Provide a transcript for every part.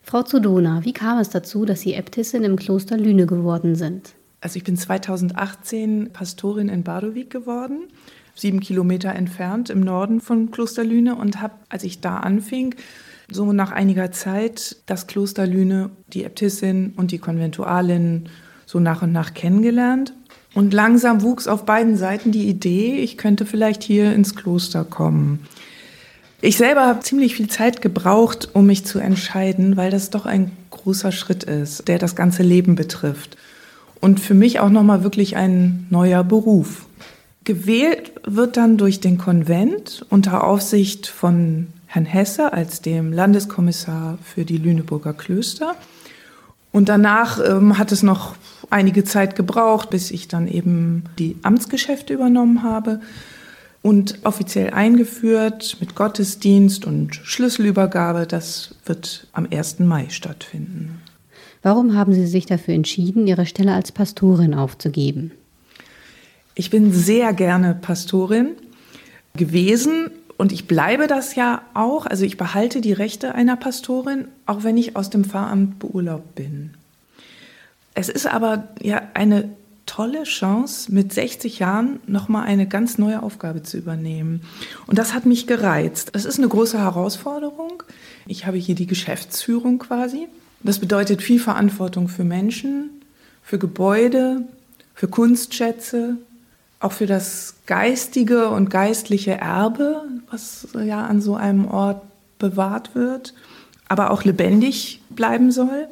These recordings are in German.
Frau Zudona, wie kam es dazu, dass Sie Äbtissin im Kloster Lüne geworden sind? Also ich bin 2018 Pastorin in Bardowijk geworden, 7 Kilometer entfernt im Norden von Kloster Lüne, und habe, als ich da anfing, so nach einiger Zeit das Kloster Lüne, die Äbtissin und die Konventualin so nach und nach kennengelernt. Und langsam wuchs auf beiden Seiten die Idee, ich könnte vielleicht hier ins Kloster kommen. Ich selber habe ziemlich viel Zeit gebraucht, um mich zu entscheiden, weil das doch ein großer Schritt ist, der das ganze Leben betrifft. Und für mich auch nochmal wirklich ein neuer Beruf. Gewählt wird dann durch den Konvent unter Aufsicht von Herrn Hesse als dem Landeskommissar für die Lüneburger Klöster. Und danach hat es noch einige Zeit gebraucht, bis ich dann eben die Amtsgeschäfte übernommen habe und offiziell eingeführt mit Gottesdienst und Schlüsselübergabe. Das wird am 1. Mai stattfinden. Warum haben Sie sich dafür entschieden, Ihre Stelle als Pastorin aufzugeben? Ich bin sehr gerne Pastorin gewesen und ich bleibe das ja auch. Also ich behalte die Rechte einer Pastorin, auch wenn ich aus dem Pfarramt beurlaubt bin. Es ist aber ja eine tolle Chance, mit 60 Jahren nochmal eine ganz neue Aufgabe zu übernehmen. Und das hat mich gereizt. Es ist eine große Herausforderung. Ich habe hier die Geschäftsführung quasi. Das bedeutet viel Verantwortung für Menschen, für Gebäude, für Kunstschätze, auch für das geistige und geistliche Erbe, was ja an so einem Ort bewahrt wird, aber auch lebendig bleiben soll.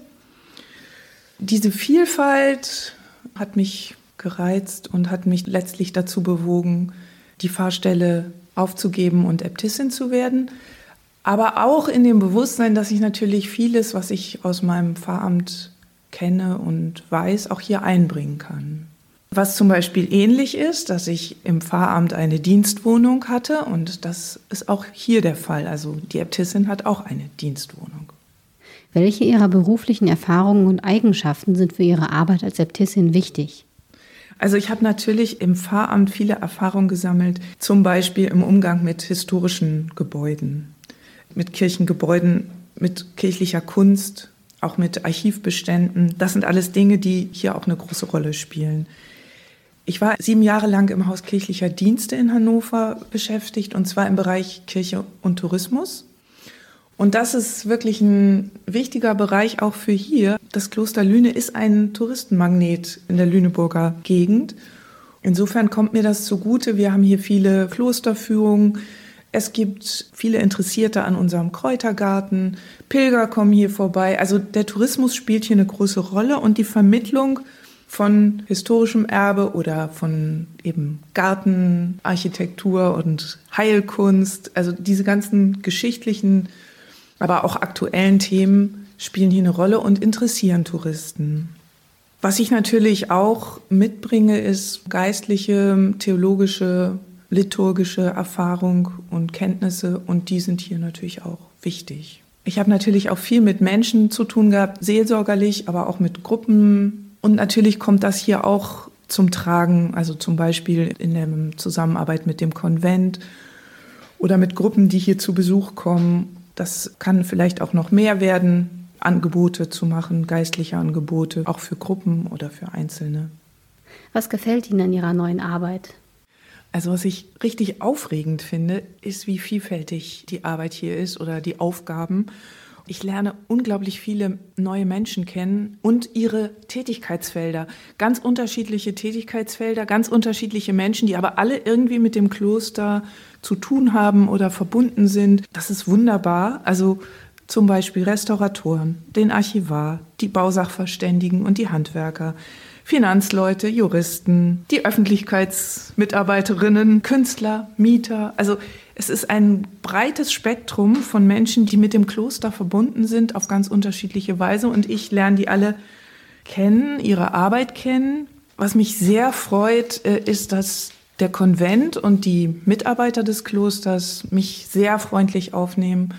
Diese Vielfalt hat mich gereizt und hat mich letztlich dazu bewogen, die Pfarrstelle aufzugeben und Äbtissin zu werden. Aber auch in dem Bewusstsein, dass ich natürlich vieles, was ich aus meinem Pfarramt kenne und weiß, auch hier einbringen kann. Was zum Beispiel ähnlich ist, dass ich im Pfarramt eine Dienstwohnung hatte, und das ist auch hier der Fall. Also die Äbtissin hat auch eine Dienstwohnung. Welche Ihrer beruflichen Erfahrungen und Eigenschaften sind für Ihre Arbeit als Äbtissin wichtig? Also ich habe natürlich im Pfarramt viele Erfahrungen gesammelt, zum Beispiel im Umgang mit historischen Gebäuden, mit Kirchengebäuden, mit kirchlicher Kunst, auch mit Archivbeständen. Das sind alles Dinge, die hier auch eine große Rolle spielen. Ich war 7 Jahre lang im Haus Kirchlicher Dienste in Hannover beschäftigt, und zwar im Bereich Kirche und Tourismus. Und das ist wirklich ein wichtiger Bereich auch für hier. Das Kloster Lüne ist ein Touristenmagnet in der Lüneburger Gegend. Insofern kommt mir das zugute. Wir haben hier viele Klosterführungen. Es gibt viele Interessierte an unserem Kräutergarten. Pilger kommen hier vorbei. Also der Tourismus spielt hier eine große Rolle, und die Vermittlung von historischem Erbe oder von eben Gartenarchitektur und Heilkunst. Also diese ganzen geschichtlichen, aber auch aktuellen Themen spielen hier eine Rolle und interessieren Touristen. Was ich natürlich auch mitbringe, ist geistliche, theologische, liturgische Erfahrung und Kenntnisse, und die sind hier natürlich auch wichtig. Ich habe natürlich auch viel mit Menschen zu tun gehabt, seelsorgerlich, aber auch mit Gruppen. Und natürlich kommt das hier auch zum Tragen, also zum Beispiel in der Zusammenarbeit mit dem Konvent oder mit Gruppen, die hier zu Besuch kommen. Das kann vielleicht auch noch mehr werden, Angebote zu machen, geistliche Angebote, auch für Gruppen oder für Einzelne. Was gefällt Ihnen an Ihrer neuen Arbeit? Also was ich richtig aufregend finde, ist, wie vielfältig die Arbeit hier ist oder die Aufgaben. Ich lerne unglaublich viele neue Menschen kennen und ihre Tätigkeitsfelder. Ganz unterschiedliche Tätigkeitsfelder, ganz unterschiedliche Menschen, die aber alle irgendwie mit dem Kloster zu tun haben oder verbunden sind. Das ist wunderbar. Also zum Beispiel Restauratoren, den Archivar, die Bausachverständigen und die Handwerker, Finanzleute, Juristen, die Öffentlichkeitsmitarbeiterinnen, Künstler, Mieter. Also es ist ein breites Spektrum von Menschen, die mit dem Kloster verbunden sind auf ganz unterschiedliche Weise. Und ich lerne die alle kennen, ihre Arbeit kennen. Was mich sehr freut, ist, dass der Konvent und die Mitarbeiter des Klosters mich sehr freundlich aufnehmen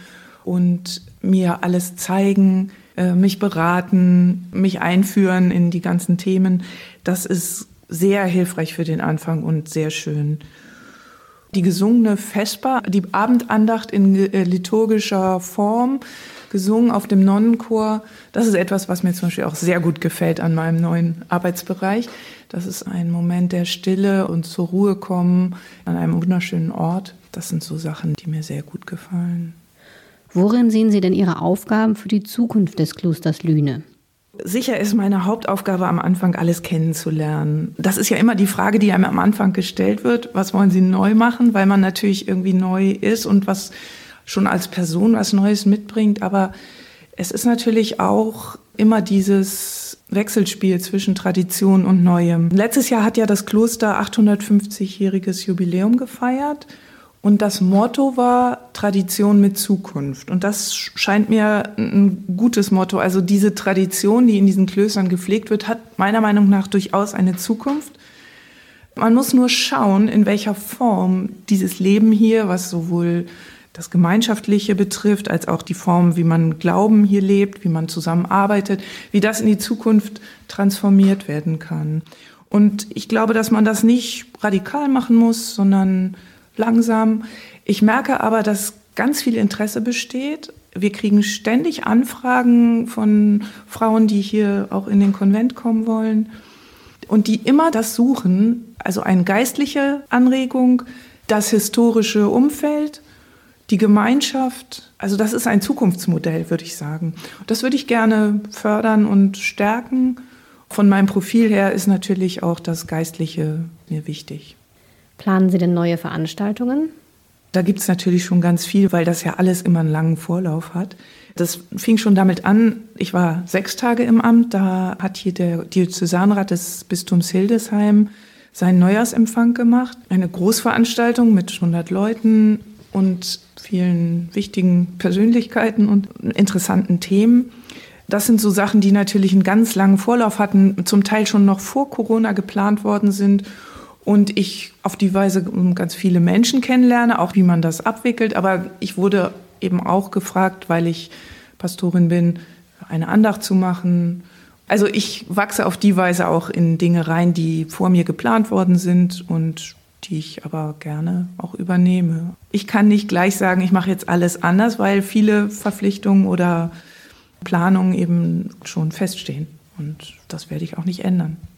und mir alles zeigen, mich beraten, mich einführen in die ganzen Themen. Das ist sehr hilfreich für den Anfang und sehr schön. Die gesungene Vesper, die Abendandacht in liturgischer Form, gesungen auf dem Nonnenchor. Das ist etwas, was mir zum Beispiel auch sehr gut gefällt an meinem neuen Arbeitsbereich. Das ist ein Moment der Stille und zur Ruhe kommen an einem wunderschönen Ort. Das sind so Sachen, die mir sehr gut gefallen. Worin sehen Sie denn Ihre Aufgaben für die Zukunft des Klosters Lüne? Sicher ist meine Hauptaufgabe am Anfang, alles kennenzulernen. Das ist ja immer die Frage, die einem am Anfang gestellt wird. Was wollen Sie neu machen? Weil man natürlich irgendwie neu ist und was schon als Person was Neues mitbringt. Aber es ist natürlich auch immer dieses Wechselspiel zwischen Tradition und Neuem. Letztes Jahr hat ja das Kloster 850-jähriges Jubiläum gefeiert. Und das Motto war Tradition mit Zukunft. Und das scheint mir ein gutes Motto. Also diese Tradition, die in diesen Klöstern gepflegt wird, hat meiner Meinung nach durchaus eine Zukunft. Man muss nur schauen, in welcher Form dieses Leben hier, was sowohl das Gemeinschaftliche betrifft, als auch die Form, wie man Glauben hier lebt, wie man zusammenarbeitet, wie das in die Zukunft transformiert werden kann. Und ich glaube, dass man das nicht radikal machen muss, sondern langsam. Ich merke aber, dass ganz viel Interesse besteht. Wir kriegen ständig Anfragen von Frauen, die hier auch in den Konvent kommen wollen und die immer das suchen, also eine geistliche Anregung, das historische Umfeld, die Gemeinschaft. Also das ist ein Zukunftsmodell, würde ich sagen. Das würde ich gerne fördern und stärken. Von meinem Profil her ist natürlich auch das Geistliche mir wichtig. Planen Sie denn neue Veranstaltungen? Da gibt es natürlich schon ganz viel, weil das ja alles immer einen langen Vorlauf hat. Das fing schon damit an, ich war 6 Tage im Amt, da hat hier der Diözesanrat des Bistums Hildesheim seinen Neujahrsempfang gemacht. Eine Großveranstaltung mit 100 Leuten und vielen wichtigen Persönlichkeiten und interessanten Themen. Das sind so Sachen, die natürlich einen ganz langen Vorlauf hatten, zum Teil schon noch vor Corona geplant worden sind. Und ich auf die Weise ganz viele Menschen kennenlerne, auch wie man das abwickelt. Aber ich wurde eben auch gefragt, weil ich Pastorin bin, eine Andacht zu machen. Also ich wachse auf die Weise auch in Dinge rein, die vor mir geplant worden sind und die ich aber gerne auch übernehme. Ich kann nicht gleich sagen, ich mache jetzt alles anders, weil viele Verpflichtungen oder Planungen eben schon feststehen. Und das werde ich auch nicht ändern.